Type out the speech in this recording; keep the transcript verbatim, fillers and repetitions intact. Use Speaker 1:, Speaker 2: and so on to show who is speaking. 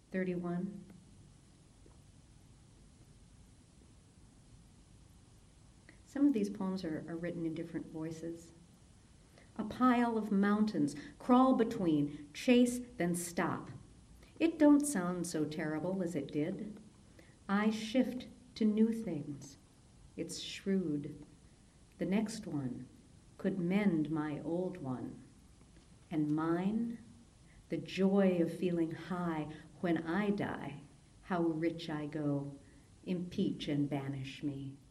Speaker 1: thirty-one. Some of these poems are, are written in different voices. A pile of mountains, crawl between, chase, then stop. It don't sound so terrible as it did. I shift to new things. It's shrewd. The next one could mend my old one. And mine, the joy of feeling high when I die, how rich I go, impeach and banish me.